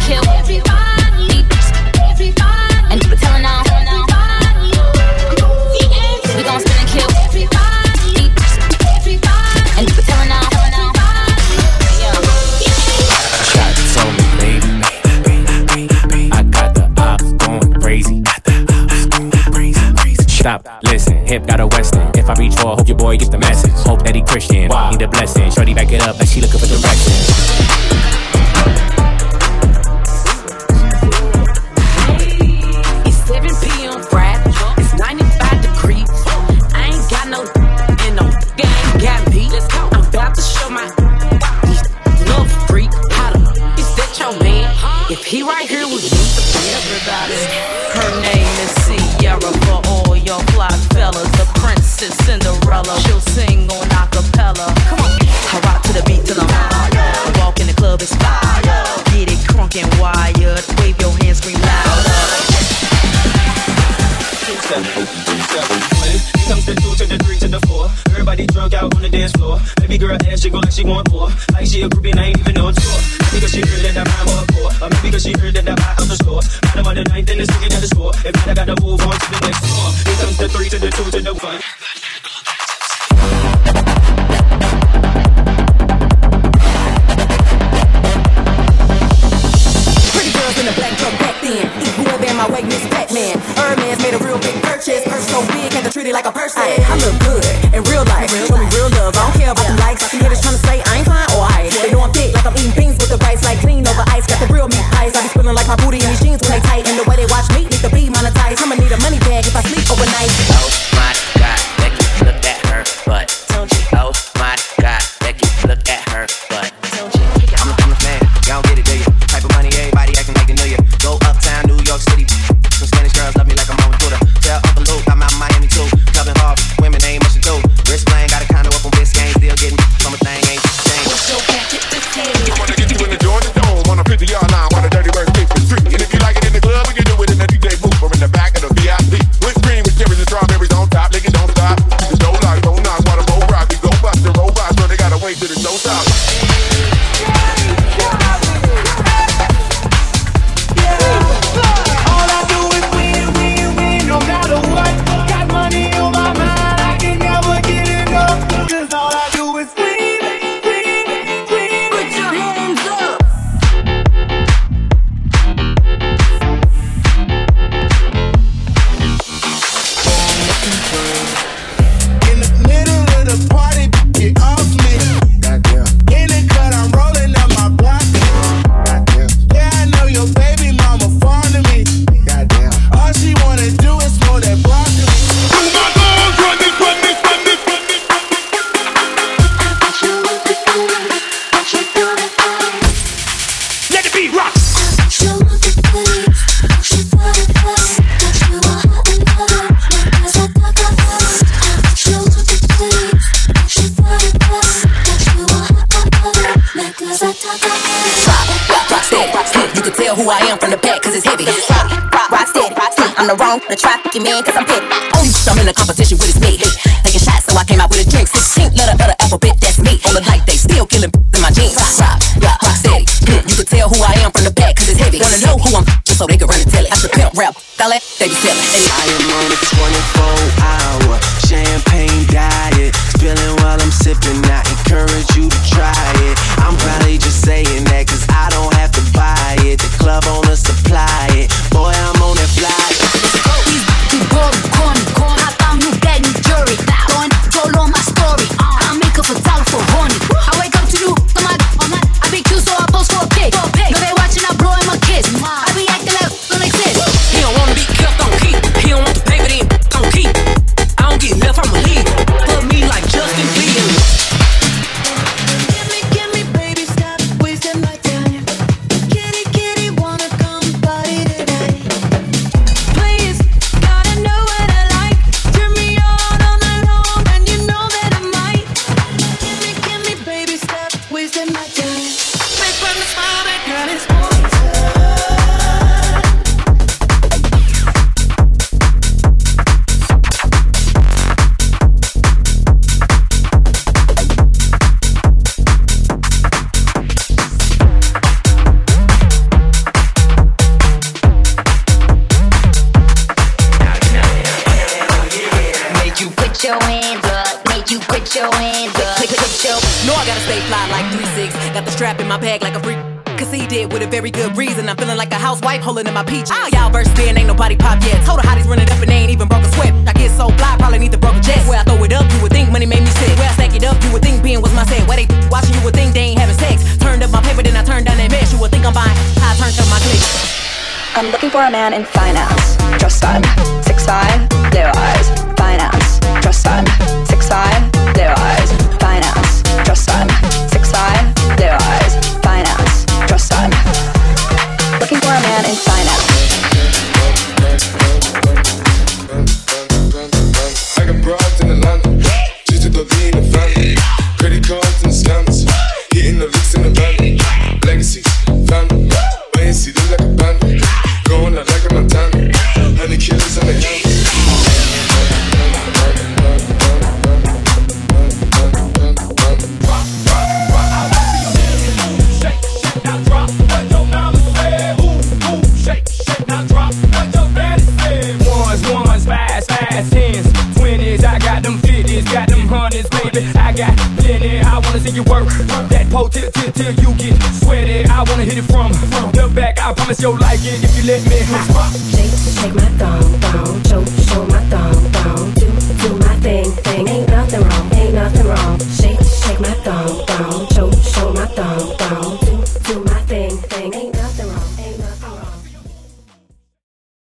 kill everybody. And we're telling on. We gon' spin and kill everybody. And we're telling on. Shots on me, baby. I got the ops going crazy. Stop, listen, hip got a western. If I reach for, hope your boy get the message. Hope Eddie Christian, need a blessing. Shorty back it up like she looking for direction. It's 7 p.m. Friday. It's 95 degrees. I ain't got no and no gang got me. I'm about to show my love freak how to. Is that your man? If he right here with me, everybody. Her name is Sierra for all your fly fellas. The princess Cinderella. She'll sing on acapella. Come on, I rock to the beat till I'm high. Walk in the club, it's fire. Get it crunk and wired. Wave your hands, scream louder. Comes the 2 to the 3 to the 4. Everybody drunk out on the dance floor. Baby girl ass jiggle like she want more. Like she a groupie and I ain't even on tour. Because she heard that I rhyme hardcore. Or maybe because she heard that I buy out the store. Bottom of the ninth and it's looking at the score. If not, I gotta move on to the next floor. Here comes the 3 to the 2 to the 1. Pretty girls in the black truck back then. Eat whoever in my way, Miss Batman. Hermes made a real big purchase. Purse so big, had to treat it like a purse. I look good in real life. Show me real love. I don't care about the likes. I can hear this trying to say I ain't fine or I. They know I'm thick, like I'm eating beans with the rice, like clean over ice. Got the real meat pies. I be spilling like my booty in these jeans when they tight. And the way they watch me need to be monetized. I'ma need a money bag if I sleep overnight. Oh my God, Becky, look at her butt. Oh my God, Becky, look at her butt. I'm a fan, y'all don't get it, do you? Type of money, everybody acting like they know you. Go uptown, New York City. Some Spanish girls love me like I'm on Twitter. Tell Uncle Luke I'm out in Miami too. Clubbing hard, women ain't much to do. Wrist playing, got a condo up on Biscayne. Still getting from a thing ain't changed. What's your packet this day? I wanna get you in the Georgia Dome on a 50-yard line while the dirty birds keep the street. And if you like it in the club, we can do it in the DJ booth or in the back of the VIP. With green with cherries and strawberries on top, nigga don't stop. The dough lock, don't knock, while the roll rock. We go bust the robots, so they gotta wait till the show stops. Who I am from the back, cause it's heavy. Rock steady. I'm the wrong, the trafficking man, cause I'm petty. Only I'm in a competition with his me. Taking shots, so I came out with a drink. 16 letter of the alphabet, that's me. On the light, they still killing in my jeans. Rock steady. You can tell who I am from the back, cause it's heavy. Wanna know who I'm so they can run and tell it. I should pimp rap, they be selling. I am on a 24-hour champagne diet. Spilling while I'm sipping, I encourage you to try it. I'm probably just saying that cause I don't have to buy it. The club owner supply it. Boy, I'm on that fly. I make up a dollar for horny. I wake up to you, I be cute, so I post for a pic. No, they watching, I blow in my kiss. I be acting like don't exist. He don't wanna be kept on keep. He don't want the paper, then don't keep. I don't get left, I'ma leave. Put me like Justin Bieber. Give me, baby, stop wasting my time. Kitty, wanna come party tonight? Please, gotta know what I like. Turn me on all night long, and you know that I might. Give me, baby, stop wasting my time. Make fun of smile, that girl is stay fly like 3-6. Got the strap in my bag like a freak. Conceded with a very good reason. I'm feeling like a housewife holding in my peaches. Oh, y'all verse in, ain't nobody pop yet. Told the hotties running up and they ain't even broke a sweat. I get so fly, probably need the broker jet. Where I throw it up, you would think money made me sick. Where I stack it up, you would think being was my set. Where they watching, you would think they ain't having sex. Turned up my paper, then I turned down that mesh. You would think I'm buying, I turned up my click. I'm looking for a man in finance, dress fun, 6'5", blue eyes, finance, dress fun, 6'5", blue eyes, finance, dress fun, 6'5", blue eyes, finance, dress fun. Looking for a man in finance. I got broads in Atlanta, just to the lean in the family, credit cards and scams, hitting the licks in the van, legacies, family, wait and see, look like a band. Going out like a Montana, honey killers on the hand. Shake, now drop what your mama said. Shake, now drop what your daddy said. Ones, fives, tens, 20s. I got them 50s, got them hundreds, baby. I got plenty. I wanna see you work that pole till you get sweaty. I wanna hit it from the back. I promise you'll like it if you let me. Shake my thong, choke.